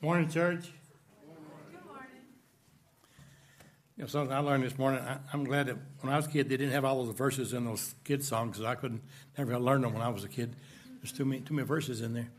Morning, church. Good morning. Something I learned this morning. I'm glad that when I was a kid, they didn't have all those verses in those kid songs because I couldn't never learn them when I was a kid. There's too many verses in there.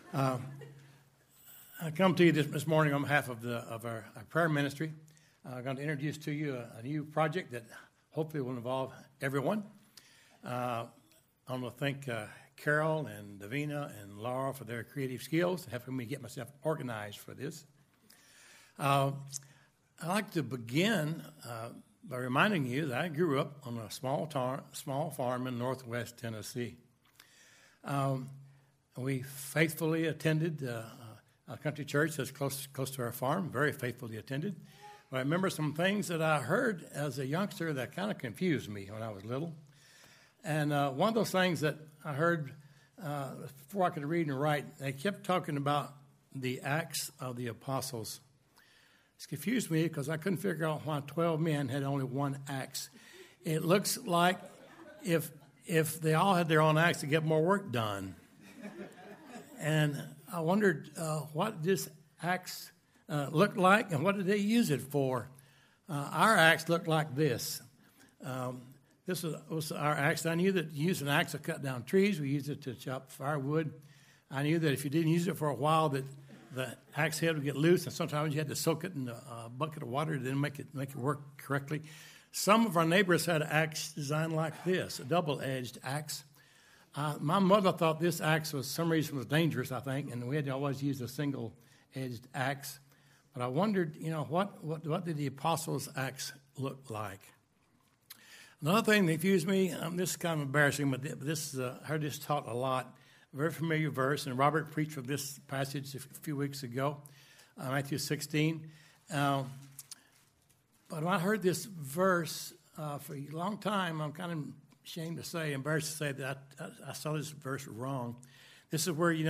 I come to you this morning on behalf of our prayer ministry. I'm going to introduce to you a new project that hopefully will involve everyone. I want to thank Carol and Davina and Laura for their creative skills and helping me get myself organized for this. I'd like to begin by reminding you that I grew up on a small farm in northwest Tennessee. We faithfully attended a country church that's close to our farm, very faithfully attended. But I remember some things that I heard as a youngster that kind of confused me when I was little. And one of those things that I heard before I could read and write, they kept talking about the Acts of the Apostles. It's confused me because I couldn't figure out why 12 men had only one axe. It looks like if they all had their own axe to get more work done. And I wondered what this axe looked like and what did they use it for. Our axe looked like this. This was our axe. I knew that you use an axe to cut down trees. We used it to chop firewood. I knew that if you didn't use it for a while, that the axe head would get loose, and sometimes you had to soak it in a bucket of water to then make it work correctly. Some of our neighbors had an axe designed like this, a double-edged axe. My mother thought this axe was some reason was dangerous, I think, and we had to always use a single-edged axe. But I wondered, what did the apostles' axe look like? Another thing that confused me, this is kind of embarrassing, but this I heard this taught a lot. A very familiar verse, and Robert preached from this passage a few weeks ago, Matthew 16. But when I heard this verse for a long time, I'm kind of embarrassed to say that I saw this verse wrong. This is where,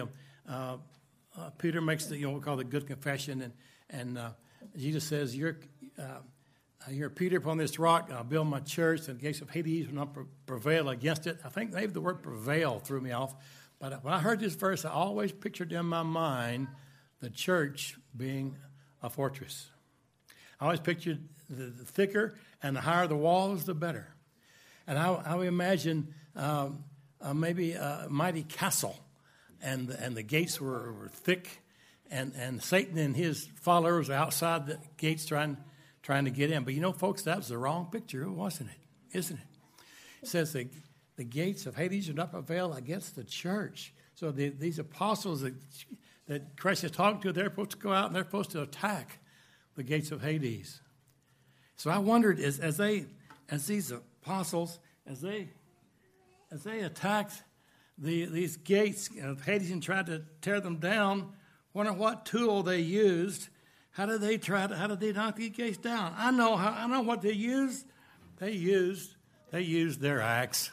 Peter makes what we call the good confession, and Jesus says, You're Peter, upon this rock, I'll build my church, and the gates of Hades will not prevail against it. I think maybe the word prevail threw me off. But when I heard this verse, I always pictured in my mind the church being a fortress. I always pictured the thicker and the higher the walls, the better. And I would imagine maybe a mighty castle, and the gates were thick, and Satan and his followers are outside the gates trying to get in. But folks, that was the wrong picture, wasn't it? Isn't it? It says the gates of Hades do not prevail against the church. So these apostles that Christ is talking to, they're supposed to go out and they're supposed to attack the gates of Hades. So I wondered, as these apostles, as they attacked these gates of Hades and tried to tear them down, wonder what tool they used. How did they knock these gates down? I know what they used. They used their axe.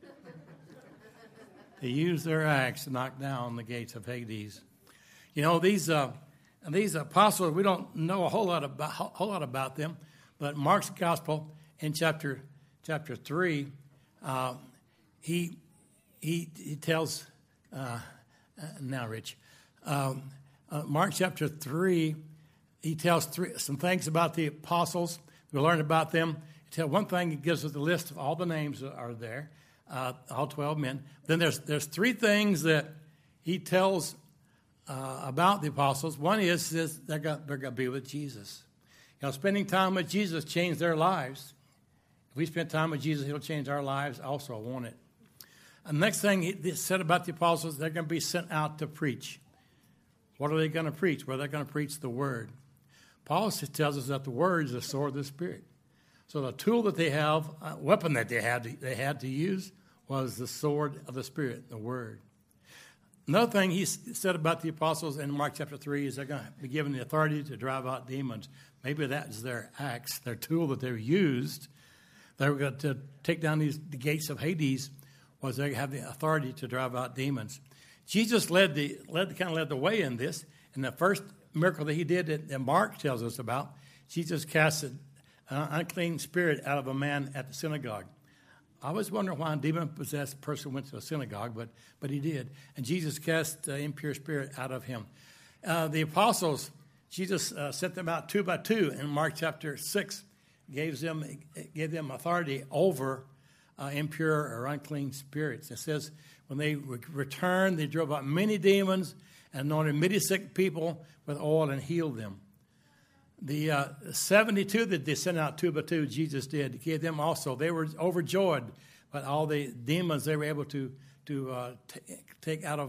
They used their axe to knock down the gates of Hades. These apostles, we don't know a whole lot about them, but Mark's gospel in chapter 3, he tells now, Rich, Mark chapter 3. He tells some things about the apostles. We learn about them. One thing, he gives us the list of all the names that are there, all 12 men. Then there's three things that he tells about the apostles. One is they're going to be with Jesus. Spending time with Jesus changed their lives. If we spend time with Jesus, he'll change our lives also, won't it? And the next thing he said about the apostles, they're going to be sent out to preach. What are they going to preach? Well, they're going to preach the word. Paul tells us that the word is the sword of the Spirit. So the tool that they have, weapon that they had to use was the sword of the Spirit, the word. Another thing he said about the apostles in Mark chapter 3 is they're going to be given the authority to drive out demons. Maybe that is their axe, their tool that they used. They were going to take down the gates of Hades, was they have the authority to drive out demons. Jesus led the way in this. And the first miracle that he did that Mark tells us about, Jesus cast an unclean spirit out of a man at the synagogue. I was wondering why a demon-possessed person went to a synagogue, but he did. And Jesus cast the impure spirit out of him. The apostles, Jesus sent them out 2 by 2 in Mark chapter 6, gave them authority over impure or unclean spirits. It says when they returned, they drove out many demons and anointed many sick people with oil and healed them. The 72 that they sent out 2 by 2, Jesus did. He gave them also. They were overjoyed by all the demons they were able to take out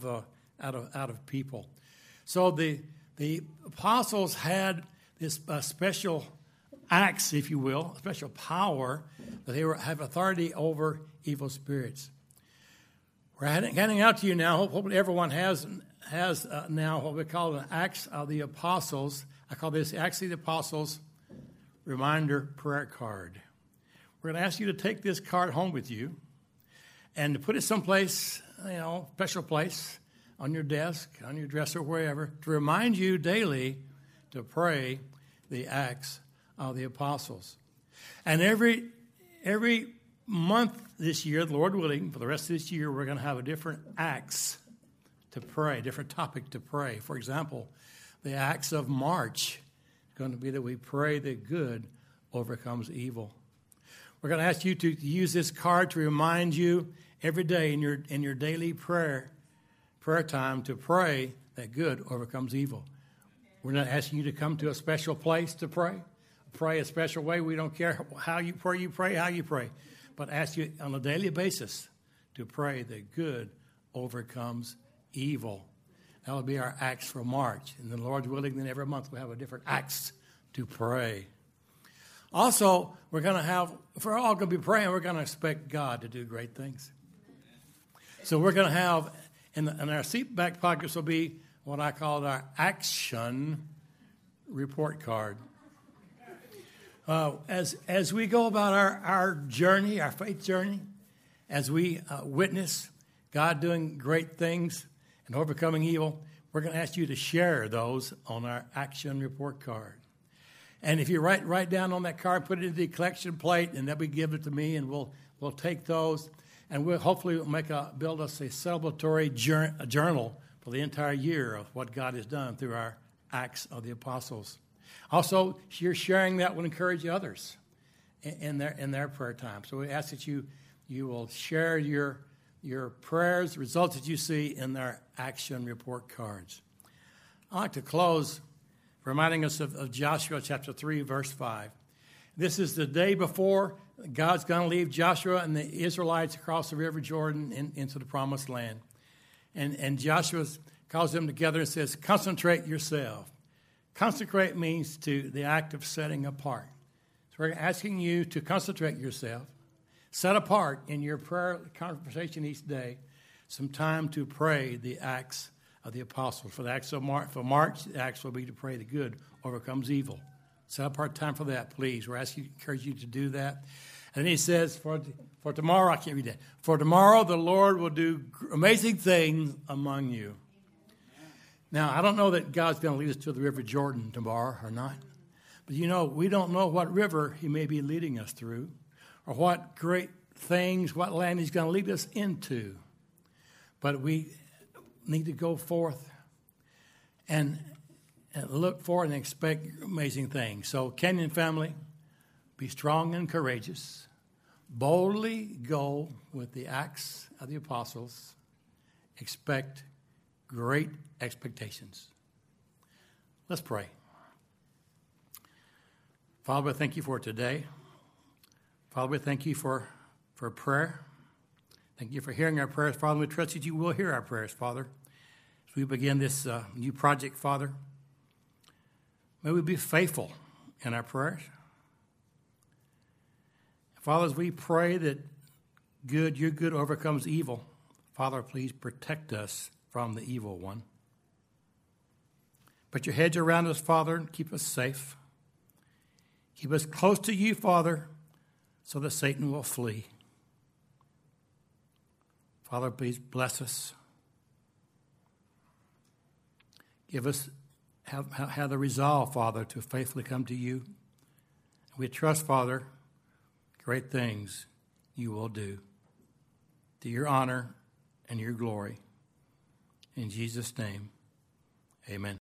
of people. So the apostles had this special acts, if you will, a special power that they have authority over evil spirits. We're handing out to you now. Hopefully, everyone has now what we call the Acts of the Apostles. I call this Acts of the Apostles Reminder Prayer Card. We're going to ask you to take this card home with you and to put it someplace, special place, on your desk, on your dresser, wherever, to remind you daily to pray the Acts of the Apostles. And every month this year, the Lord willing, for the rest of this year, we're going to have a different Acts to pray, different topic to pray. For example, the Acts of March is going to be that we pray that good overcomes evil. We're going to ask you to use this card to remind you every day in your daily prayer time to pray that good overcomes evil. We're not asking you to come to a special place to pray a special way. We don't care how you pray, but ask you on a daily basis to pray that good overcomes evil. That will be our Acts for March. And the Lord's willing, then every month we'll have a different Acts to pray. Also, we're all going to be praying, we're going to expect God to do great things. So we're going to have, in our seat back pockets will be what I call our action report card. As we go about our journey, our faith journey, as we witness God doing great things and overcoming evil, we're going to ask you to share those on our action report card. And if you write down on that card, put it in the collection plate, and then we give it to me, and we'll take those, and we'll hopefully build us a celebratory journal for the entire year of what God has done through our Acts of the Apostles. Also, your sharing that will encourage others in their prayer time. So we ask that you will share your prayers, results that you see in their action report cards. I'd like to close reminding us of Joshua chapter 3, verse 5. This is the day before God's going to leave Joshua and the Israelites across the River Jordan into the Promised Land. And Joshua calls them together and says, concentrate yourself. Consecrate means the act of setting apart. So we're asking you to concentrate yourself, set apart in your prayer conversation each day some time to pray the Acts of the Apostles. For the Acts of March, the Acts will be to pray the good overcomes evil. Set apart time for that, please. We're encourage you to do that. And then he says, for tomorrow, I can't read that. For tomorrow, the Lord will do amazing things among you. Now, I don't know that God's going to lead us to the River Jordan tomorrow or not. But we don't know what river he may be leading us through or what great things, what land he's going to lead us into. But we need to go forth and look for and expect amazing things. So, Kenyon family, be strong and courageous. Boldly go with the Acts of the Apostles. Expect great expectations. Let's pray. Father, thank you for today. Father, we thank you for prayer. Thank you for hearing our prayers, Father. We trust that you will hear our prayers, Father. As we begin this new project, Father, may we be faithful in our prayers. Father, as we pray that your good overcomes evil, Father, please protect us from the evil one. Put your hedge around us, Father, and keep us safe. Keep us close to you, Father, so that Satan will flee. Father, please bless us. Give us, have the resolve, Father, to faithfully come to you. We trust, Father, great things you will do to your honor and your glory. In Jesus' name, Amen.